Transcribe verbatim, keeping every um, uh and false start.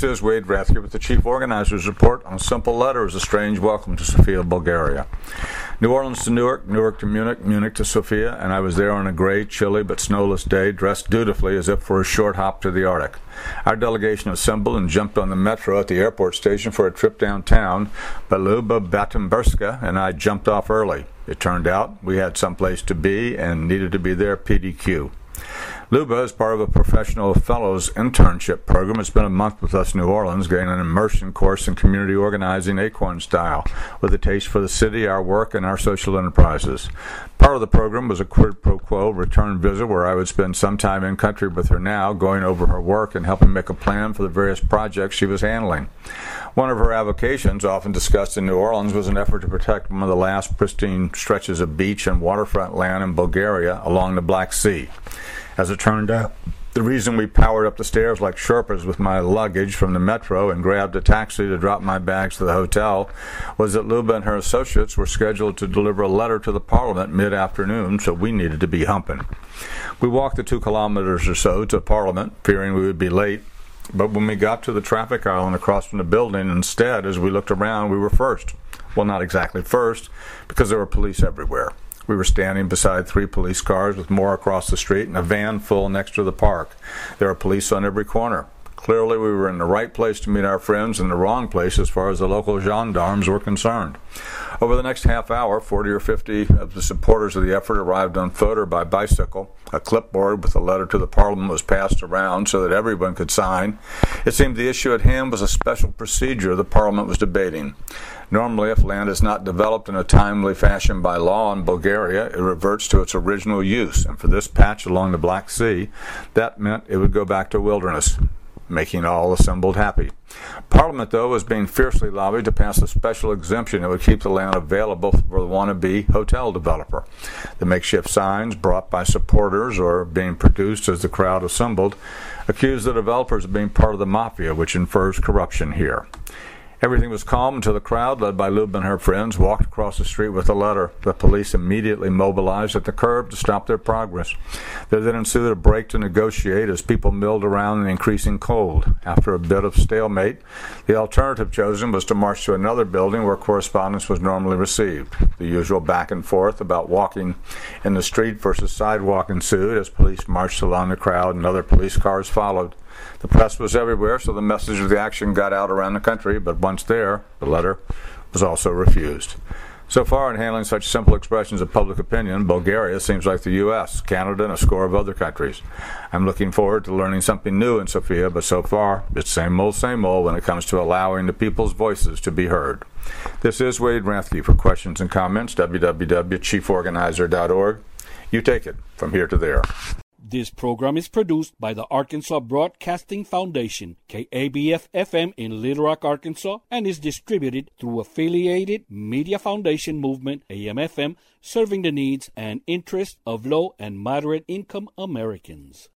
is Wade Rathke with the Chief Organizer's Report on a Simple Letter as a Strange Welcome to Sofia, Bulgaria. New Orleans to Newark, Newark to Munich, Munich to Sofia, and I was there on a gray, chilly, but snowless day, dressed dutifully as if for a short hop to the Arctic. Our delegation assembled and jumped on the metro at the airport station for a trip downtown, but Luba Batumberska and I jumped off early. It turned out we had someplace to be and needed to be there P D Q. Luba is part of a professional fellows internship program. It's been a month with us in New Orleans, getting an immersion course in community organizing Acorn style, with a taste for the city, our work, and our social enterprises. Part of the program was a quid pro quo return visit where I would spend some time in country with her now, going over her work and helping make a plan for the various projects she was handling. One of her avocations, often discussed in New Orleans, was an effort to protect one of the last pristine stretches of beach and waterfront land in Bulgaria along the Black Sea. As it turned out, the reason we powered up the stairs like Sherpas with my luggage from the metro and grabbed a taxi to drop my bags to the hotel was that Luba and her associates were scheduled to deliver a letter to the Parliament mid-afternoon, so we needed to be humping. We walked the two kilometers or so to Parliament, fearing we would be late, but when we got to the traffic island across from the building, instead, as we looked around, we were first. Well, not exactly first, because there were police everywhere. We were standing beside three police cars with more across the street and a van full next to the park. There were police on every corner. Clearly, we were in the right place to meet our friends and the wrong place as far as the local gendarmes were concerned. Over the next half hour, forty or fifty of the supporters of the effort arrived on foot or by bicycle. A clipboard with a letter to the Parliament was passed around so that everyone could sign. It seemed the issue at hand was a special procedure the Parliament was debating. Normally, if land is not developed in a timely fashion by law in Bulgaria, it reverts to its original use, and for this patch along the Black Sea, that meant it would go back to wilderness, making all assembled happy. Parliament, though, was being fiercely lobbied to pass a special exemption that would keep the land available for the wannabe hotel developer. The makeshift signs, brought by supporters or being produced as the crowd assembled, accused the developers of being part of the mafia, which infers corruption here. Everything was calm until the crowd, led by Luba and her friends, walked across the street with a letter. The police immediately mobilized at the curb to stop their progress. There then ensued a break to negotiate as people milled around in the increasing cold. After a bit of stalemate, the alternative chosen was to march to another building where correspondence was normally received. The usual back and forth about walking in the street versus sidewalk ensued as police marched along the crowd and other police cars followed. The press was everywhere, so the message of the action got out around the country, but once there, the letter was also refused. So far, in handling such simple expressions of public opinion, Bulgaria seems like the U S, Canada, and a score of other countries. I'm looking forward to learning something new in Sofia, but so far, it's same old, same old when it comes to allowing the people's voices to be heard. This is Wade Rathke. For questions and comments, w w w dot chief organizer dot org. You take it from here to there. This program is produced by the Arkansas Broadcasting Foundation, K A B F F M in Little Rock, Arkansas, and is distributed through Affiliated Media Foundation Movement, A M F M, serving the needs and interests of low and moderate income Americans.